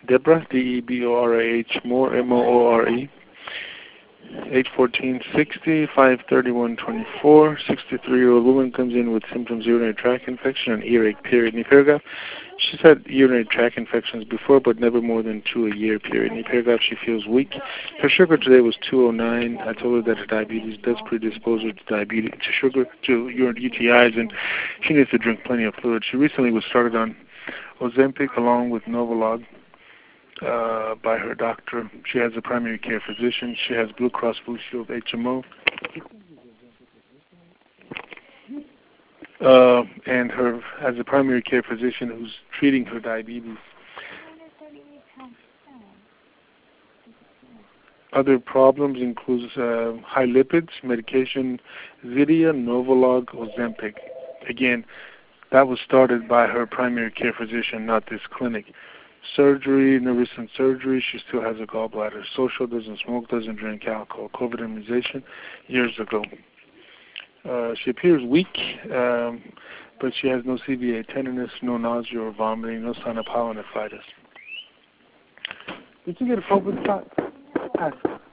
Deborah, D-E-B-O-R-A-H, Moore, M-O-O-R-E. 8/14/60, 5/31/24. 63-year-old woman comes in with symptoms of urinary tract infection and earache, period. Any paragraph? She's had urinary tract infections before, but never more than 2 a year, period. Any paragraph? She feels weak. Her sugar today was 209. I told her that her diabetes does predispose her to diabetes, to sugar, to UTIs, and she needs to drink plenty of fluid. She recently was started on Ozempic along with Novolog by her doctor. She has a primary care physician. She has Blue Cross Blue Shield HMO. And her has a primary care physician who's treating her diabetes. Other problems includes high lipids, medication, Zydia, Novolog, Ozempic. Again, that was started by her primary care physician, not this clinic. Surgery, no recent surgery. She still has a gallbladder. Social, doesn't smoke, doesn't drink alcohol. COVID immunization years ago. She appears weak, but she has no CVA, tenderness, no nausea or vomiting, no sign of pyelonephritis. Did you get a COVID shot? Ask.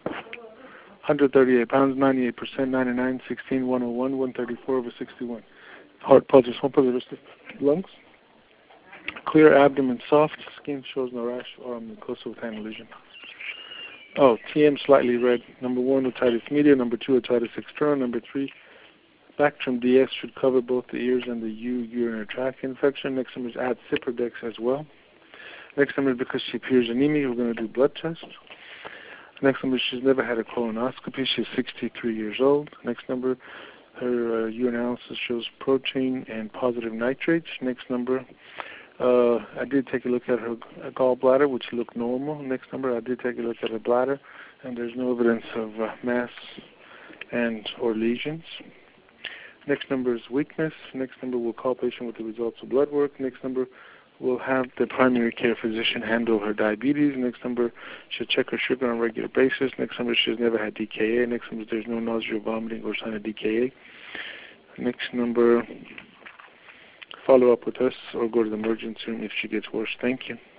138 pounds, 98%, 99, 16, 101, 134/61. Heart pulses, 1%. Lungs. Clear abdomen, soft. Skin shows no rash or mucosal with hand lesion. Oh, TM slightly red. Number 1, otitis media. Number 2, otitis externa. Number 3, Bactrim DS should cover both the ears and the urinary tract infection. Next number is add Ciprodex as well. Next number is because she appears anemic, we're going to do blood test. Next number, she's never had a colonoscopy. She's 63 years old. Next number, her urinalysis shows protein and positive nitrates. Next number, I did take a look at her gallbladder, which looked normal. Next number, I did take a look at her bladder, and there's no evidence of mass and or lesions. Next number is weakness. Next number, we'll call patient with the results of blood work. Next number, we'll have the primary care physician handle her diabetes. Next number, she'll check her sugar on a regular basis. Next number, she's never had DKA. Next number, there's no nausea, vomiting, or sign of DKA. Next number, follow up with us or go to the emergency room if she gets worse. Thank you.